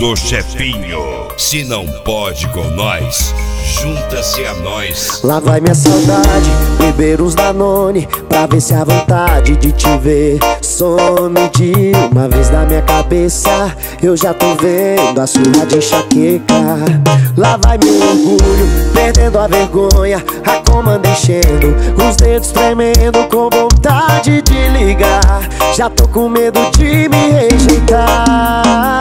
do chefinho. Se não pode com nós, junta-se a nós. Lá vai minha saudade, beber uns Danone, pra ver se a vontade de te ver some de uma vez na minha cabeça. Eu já tô vendo a surra de enxaqueca. Lá vai meu orgulho, perdendo a vergonha, a comanda enchendo, os dedos tremendo com vontade de ligar. Já tô com medo de me rejeitar.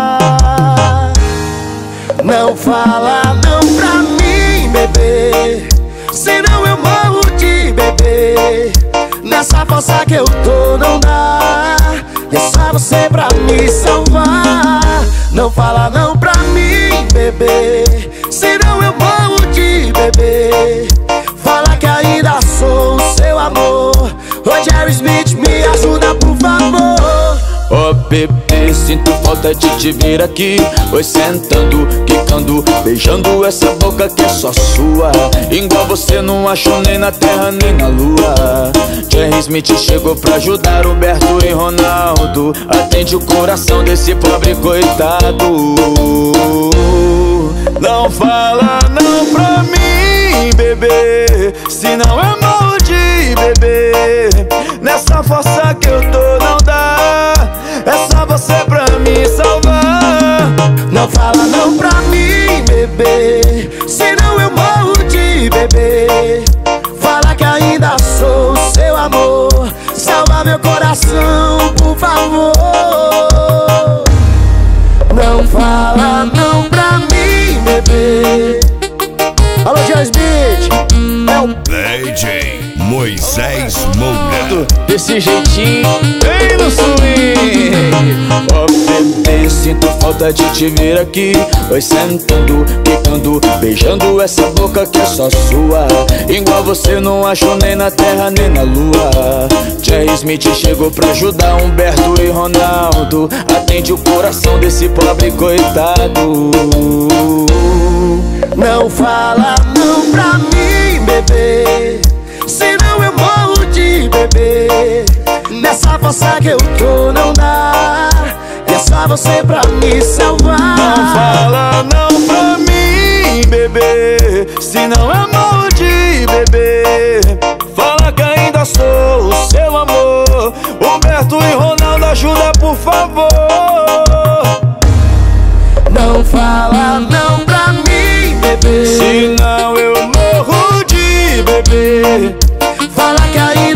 Não fala não pra mim, bebê, senão eu morro de bebê. Nessa força que eu tô não dá, e é só você pra me salvar. Não fala não pra mim, bebê, senão eu morro de bebê. Fala que ainda sou o seu amor. Ô Jerry Smith, me ajuda por favor. Ô bebê, sinto falta de te ver aqui. Oi, sentando, quicando, beijando essa boca que é só sua. Igual você não achou nem na terra nem na lua. Jerry Smith chegou pra ajudar Humberto e Ronaldo. Atende o coração desse pobre coitado. Não fala não pra mim, bebê, senão eu morro de bebê. Nessa força que eu tô não dá, é só você pra me salvar. Não fala não pra mim, bebê, senão eu morro de bebê. Fala que ainda sou o seu amor. Salva meu coração, por favor. Não fala não pra mim, bebê. Alô, Jerry Smith, é o DJ Moisés Moura. Desse jeitinho, bem no swing. Ó bebê, sinto falta de te ver aqui. Oi, sentando, quicando, beijando essa boca que é só sua. Igual você não achou nem na terra nem na lua. Jerry Smith chegou pra ajudar Humberto e Ronaldo. Atende o coração desse pobre coitado. Não fala não pra mim, bebê, senão eu morro de bebê. Nessa força que eu tô não dá, e é só você pra me salvar. Não fala não pra mim, bebê, senão eu morro de bebê. Fala que ainda sou o seu amor. Humberto e Ronaldo, ajuda por favor. Não fala não pra mim, bebê, senão eu morro de bebê. fala que ainda